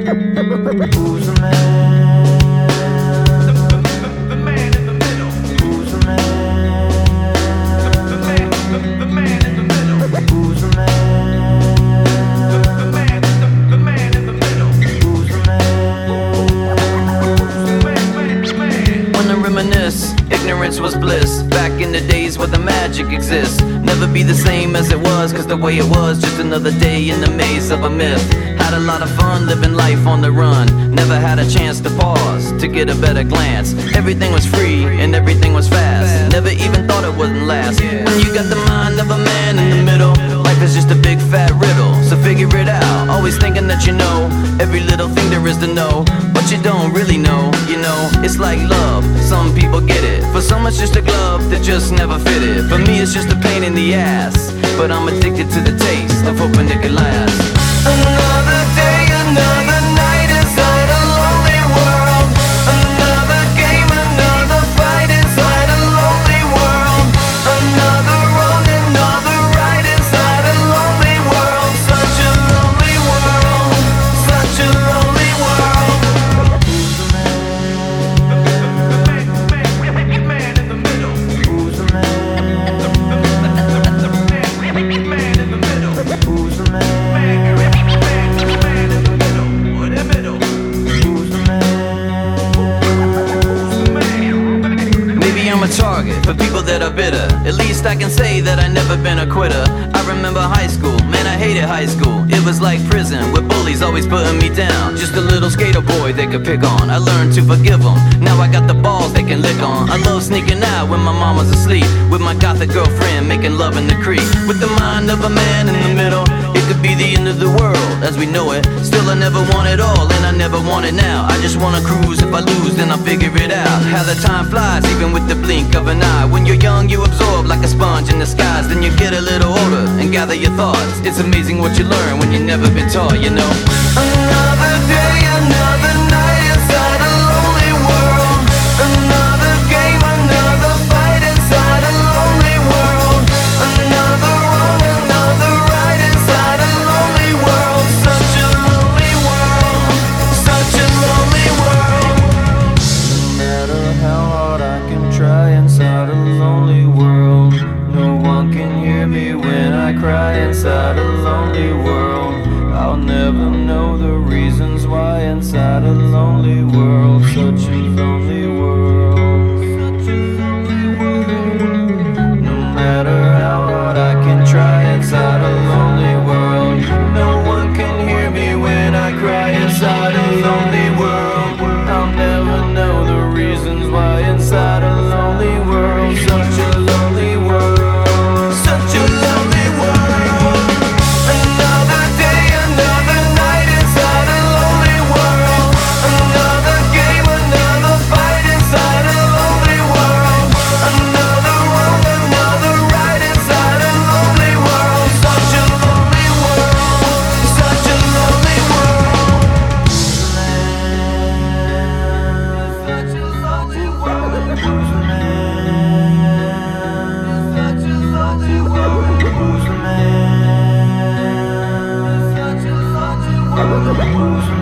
Who's the man? The man in the middle. Who's the man? The man in the middle. Who's the man? The man in the middle. Who's the man? Wanna reminisce, ignorance was bliss. Back in the days where the magic exists. Never be the same as it was, cause the way it was, just another day in the maze of a myth. Had a lot of fun living life on the run. Never had a chance to pause, to get a better glance. Everything was free and everything was fast. Never even thought it wouldn't last. When you got the mind of a man in the middle, life is just a big fat riddle, so figure it out. Always thinking that you know every little thing there is to know, but you don't really know, you know. It's like love, some people get it. For some it's just a glove that just never fitted. For me it's just a pain in the ass, but I'm addicted to the taste of hoping it could last. Another day, another night inside a lonely world. Another game, another fight inside a lonely world. Another wrong, another right inside a lonely world. Such a lonely world, such a lonely world. Who's the man in the middle? Who's the man? The man in the middle. Who's the man? I'm a target for people that are bitter. At least I can say that I never been a quitter. I remember high school, man, I hated high school. It was like prison, with bullies always putting me down. Just a little skater boy they could pick on. I learned to forgive them, now I got the balls they can lick on. I love sneaking out when my mama's asleep, with my gothic girlfriend making love in the creek. With the mind of a man in the middle, it could be the end of the world as we know it. Still I never want it all, and I never want it now. I just wanna cruise, if I lose then I'll figure it out. How the time flies, even with the blink of an eye. When you're young you absorb like a sponge in the skies. Then you get a little older and gather your thoughts. It's amazing what you learn when you've never been taught, you know. Another day, another night inside a lonely world. Another game, another fight inside a lonely world. Another wrong, another right inside a lonely world. Such a lonely world, such a lonely world. No matter how hard I can try inside a lonely world, no one can hear me when I cry inside a lonely world. I'll never know the reasons why inside a lonely world. Such a lonely world, such a lonely world. No matter how hard I can try inside a lonely world, no one can hear me when I cry inside a lonely world. I'll never know the reasons why inside a lonely world. Such a lonely world, such a lonely world. Another day, another night inside a lonely world. Another game, another fight inside a lonely world. Another wrong, another right inside a lonely world. Such a lonely world, such a lonely world. Such a lonely world. Who's the man? Such a lonely world. Who's the man? Such a lonely world. Who's the